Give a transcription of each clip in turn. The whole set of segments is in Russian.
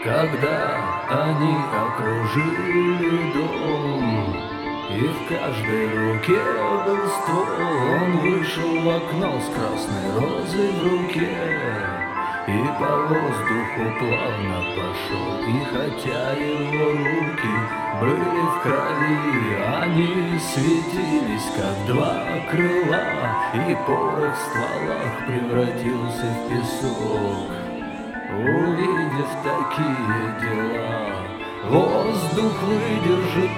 Когда они окружили дом, и в каждой руке был ствол, он вышел в окно с красной розой в руке и по воздуху плавно пошел. И хотя его руки были в крови, они светились, как два крыла, и порох в стволах превратился в песок. Увидев такие дела, воздух выдержит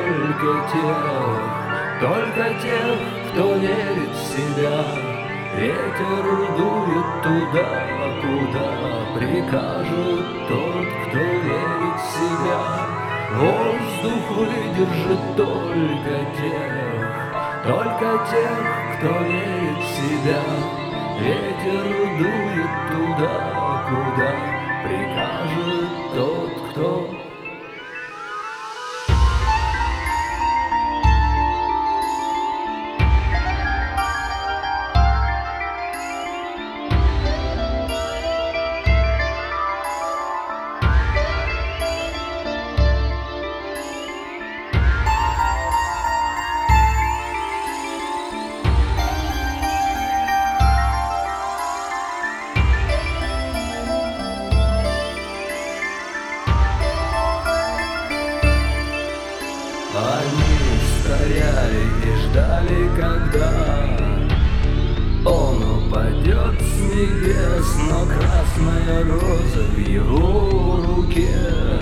только тех, кто верит в себя. Ветер дует туда, куда прикажет тот, кто верит в себя. Воздух выдержит только тех, кто верит в себя. Ветер дует туда, куда прикажет тот, кто... Они стояли и ждали, когда он упадет с небес, но красная роза в его руке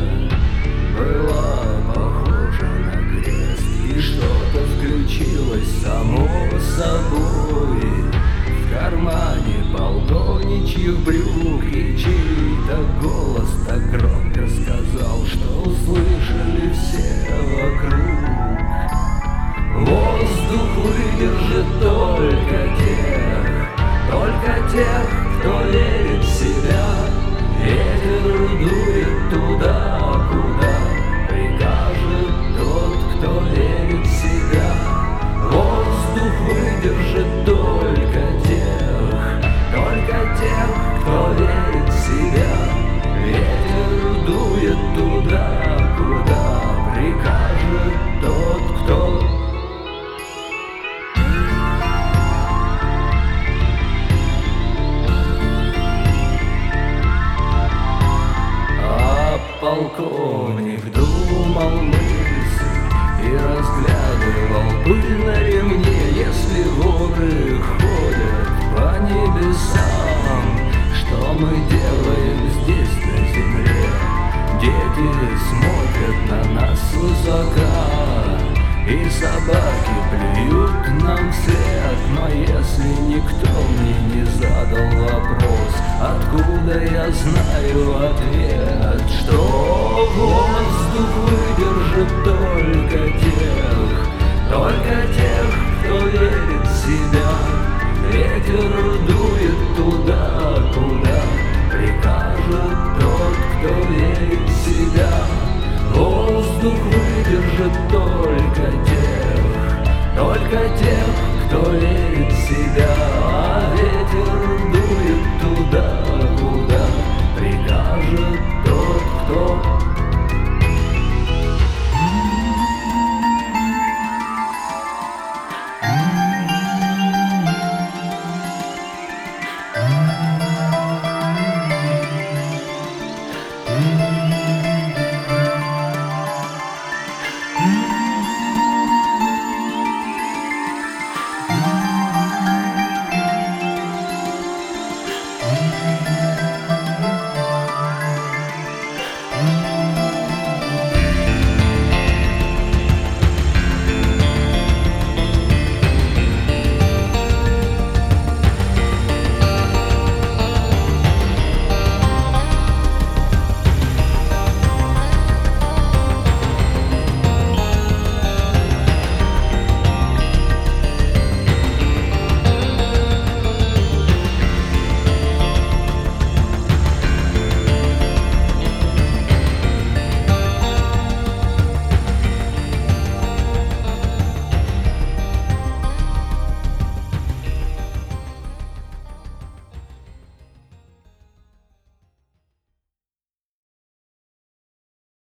была похожа на крест, и что-то включилось само собой в кармане полковничьих брюк, и чей-то голос так громко сказал, что услышали все вокруг. Воздух выдержит только тех, кто верит в себя. Ветер дует туда, куда прикажет тот, кто верит в себя. Воздух выдержит только тех, кто верит в себя. Ветер дует туда, куда прикажет тот, кто... Полковник думал мысль и разглядывал пыль на ремне. Если воры ходят по небесам, что мы делаем здесь на земле? Дети смотрят на нас свысока, и собаки плюют нам вслед. Но если никто мне не задал вопрос, откуда я знаю ответ? Что воздух выдержит только тех, кто верит в себя. Ветер дует туда, куда прикажет тот, кто верит в себя. Воздух выдержит